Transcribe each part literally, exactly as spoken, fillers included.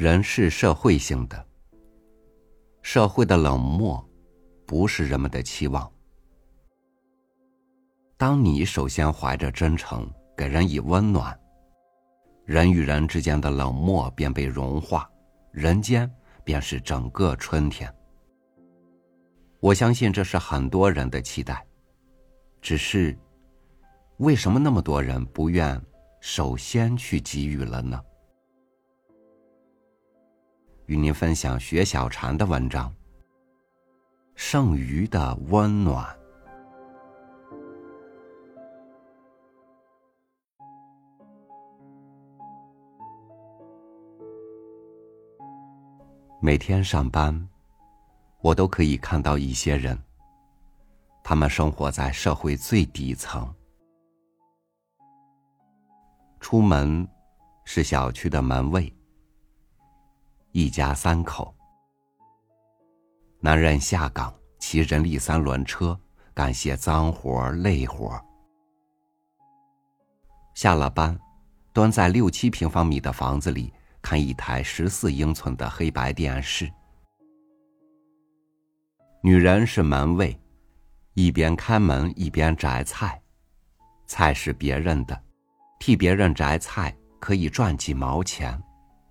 人是社会性的，社会的冷漠不是人们的期望。当你首先怀着真诚给人以温暖，人与人之间的冷漠便被融化，人间便是整个春天。我相信这是很多人的期待，只是为什么那么多人不愿首先去给予了呢？与您分享薛小禅的文章《剩余的温暖》。每天上班，我都可以看到一些人，他们生活在社会最底层。出门是小区的门卫，一家三口，男人下岗骑人力三轮车干些脏活累活，下了班蹲在六七平方米的房子里看一台十四英寸的黑白电视。女人是门卫，一边开门一边摘菜，菜是别人的，替别人摘菜可以赚几毛钱。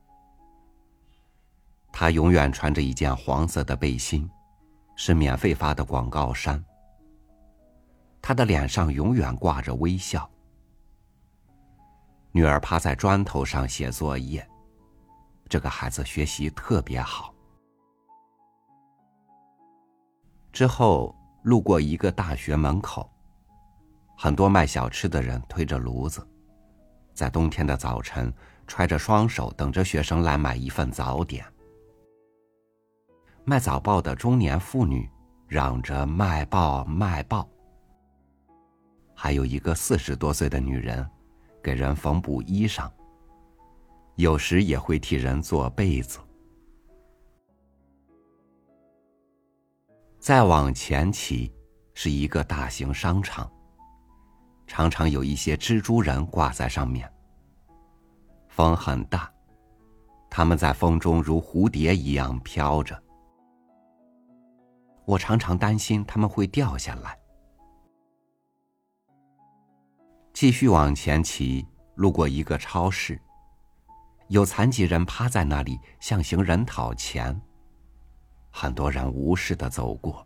她永远穿着一件黄色的背心，是免费发的广告衫。她的脸上永远挂着微笑。女儿趴在砖头上写作业，这个孩子学习特别好。之后路过一个大学门口，很多卖小吃的人推着炉子，在冬天的早晨揣着双手等着学生来买一份早点。卖早报的中年妇女嚷着卖报卖报，还有一个四十多岁的女人给人缝补衣裳，有时也会替人做被子。再往前骑是一个大型商场，常常有一些蜘蛛人挂在上面。风很大，它们在风中如蝴蝶一样飘着。我常常担心它们会掉下来。继续往前骑，路过一个超市，有残疾人趴在那里向行人讨钱，很多人无视地走过。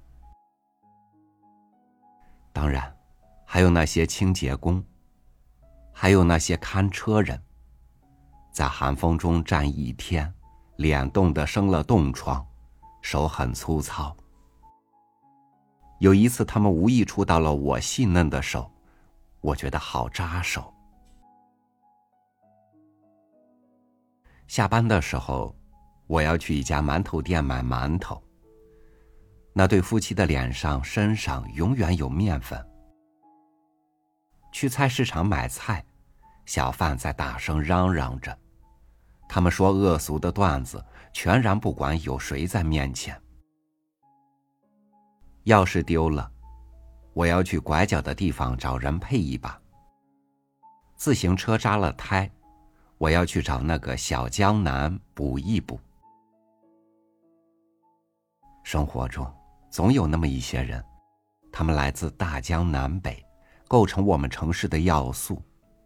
当然，还有那些清洁工，还有那些看车人，在寒风中站一天，脸冻得生了冻疮，手很粗糙。有一次他们无意触到了我细嫩的手，我觉得好扎手。下班的时候，我要去一家馒头店买馒头。那对夫妻的脸上身上永远有面粉。去菜市场买菜，小贩在大声嚷嚷着，他们说恶俗的段子，全然不管有谁在面前。钥匙丢了，我要去拐角的地方找人配一把。自行车扎了胎，我要去找那个小江南补一补。生活中总有那么一些人，他们来自大江南北，构成我们城市的要素。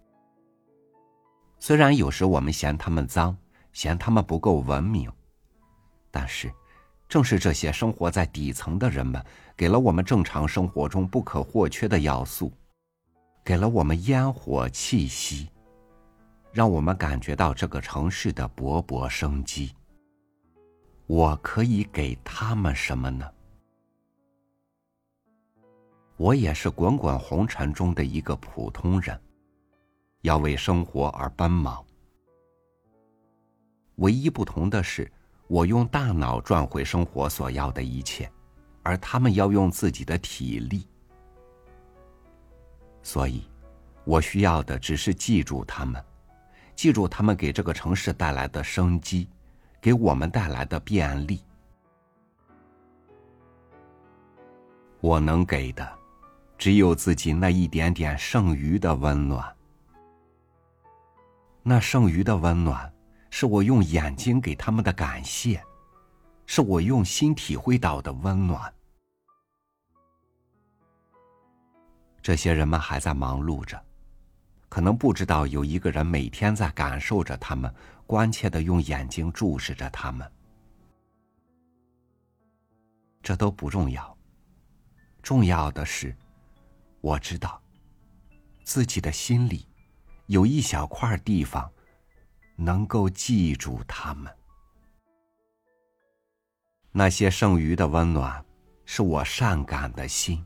虽然有时我们嫌他们脏，嫌他们不够文明，但是正是这些生活在底层的人们，给了我们正常生活中不可或缺的要素，给了我们烟火气息，让我们感觉到这个城市的勃勃生机。我可以给他们什么呢？我也是滚滚红尘中的一个普通人，要为生活而奔忙。唯一不同的是，我用大脑赚回生活所要的一切，而他们要用自己的体力。所以，我需要的只是记住他们，记住他们给这个城市带来的生机，给我们带来的便利。我能给的，只有自己那一点点剩余的温暖。那剩余的温暖， 是我用眼睛给他们的感谢，是我用心体会到的温暖。这些人们还在忙碌着，可能不知道有一个人每天在感受着他们，关切地用眼睛注视着他们。这都不重要，重要的是，我知道自己的心里有一小块地方能够记住他们。那些剩余的温暖，是我善感的心。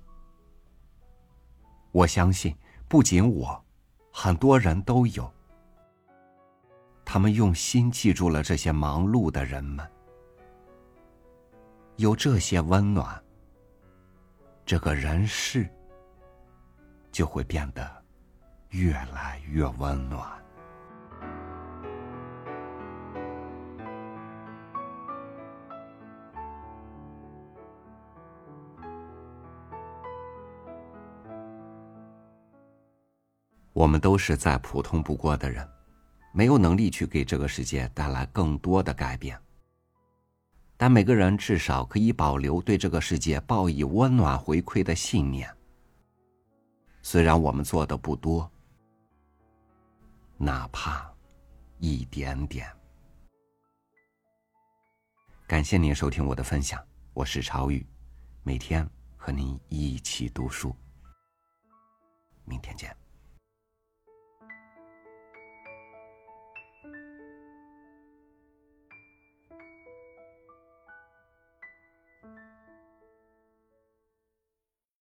我相信，不仅我，很多人都有。他们用心记住了这些忙碌的人们。有这些温暖，这个人世就会变得越来越温暖。我们都是再普通不过的人，没有能力去给这个世界带来更多的改变，但每个人至少可以保留对这个世界报以温暖回馈的信念。虽然我们做的不多，哪怕一点点。感谢您收听我的分享，我是超宇，每天和您一起读书。明天见。